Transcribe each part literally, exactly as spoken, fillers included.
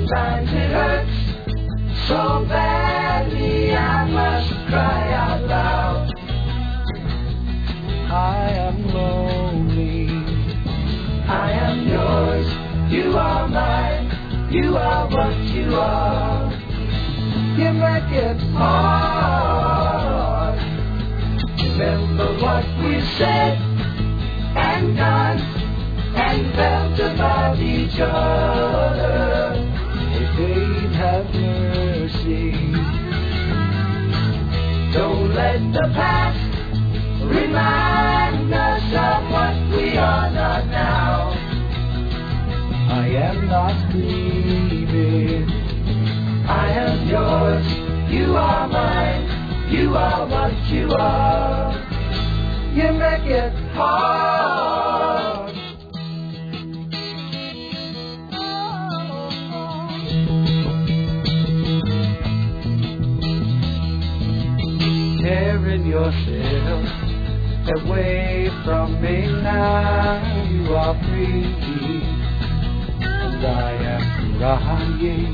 Sometimes it hurts so badly I must cry out loud. I am lonely. I am yours. You are mine. You are what you are. You make it hard. Remember what we said and done and felt about each other. May fate have mercy. Don't let the past remind us of what we are not now. I am not grieving. I am yours. You are mine. You are what you are. You make it hard. Tearing yourself away from me now. You are free, and I am crying.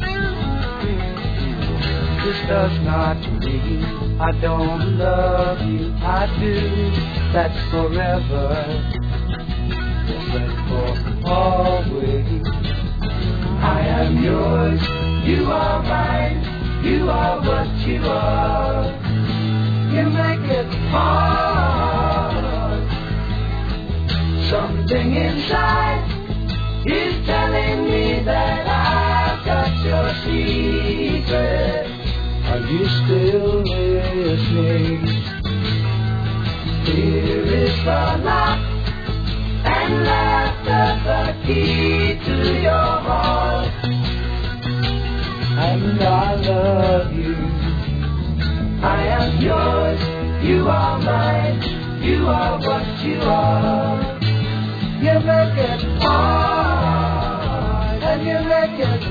This does not mean I don't love you. I do. That's forever. Yes, and for always. I am yours. You are mine. You are what you are. You make it hard. Something inside is telling me that I've got your secret. Are you still listening? Here is the lock and laughter, the key to your heart. And I love you. I am yours. You are mine. You are what you are. You make it hard. And you make it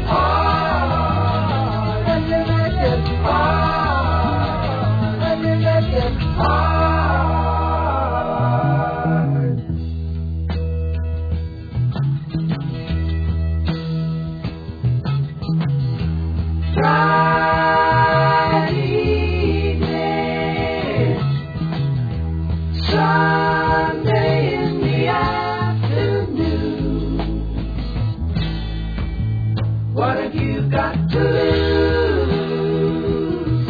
hard. And you make it hard. And you make it hard. Friday evening, Sunday in the afternoon. What have you got to lose?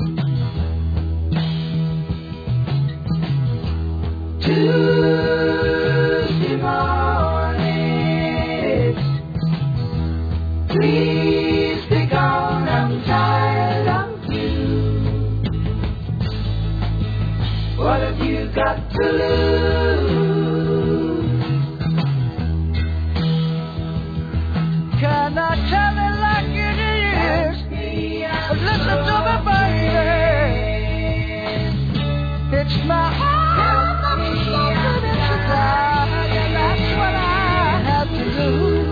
Tuesday morning, please be gone, I'm tired of you. What have you got to lose? Can I tell it like it is? Listen to me, baby. It's my heart that's floating into God, and that's what I have to do.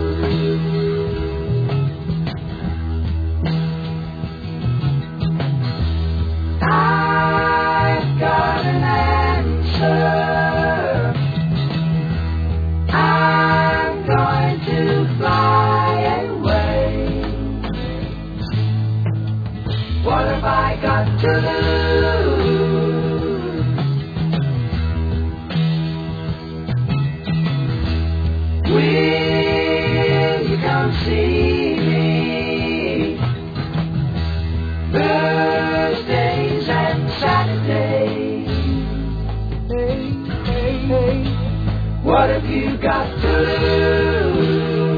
I've got an answer. I'm going to fly away. What have I got to lose? Will you come see me? Thursdays and Saturdays. Hey, hey, hey. What have you got to lose?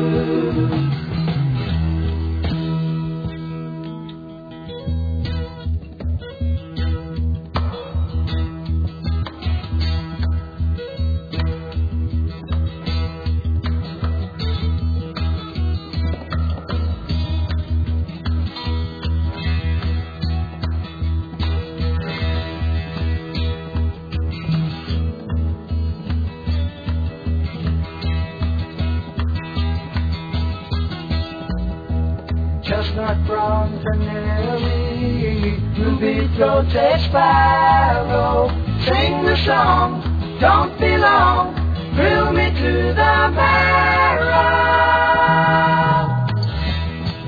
Chestnut brown canary, ruby throated sparrow, sing the song, don't be long, thrill me to the marrow.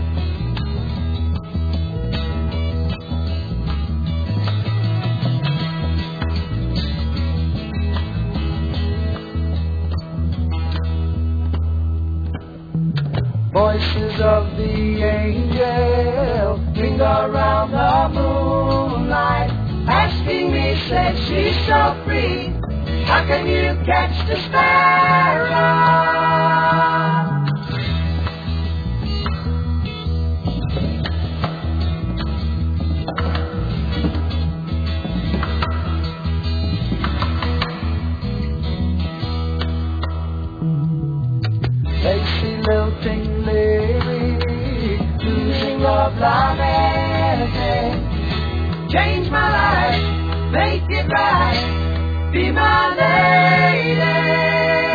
voices of the angel ring around the moonlight, asking me, said she's so free, how can you catch the sparrow? Lacy lilting lyric, losing love lamenting. Change my life, make it right, be my lady.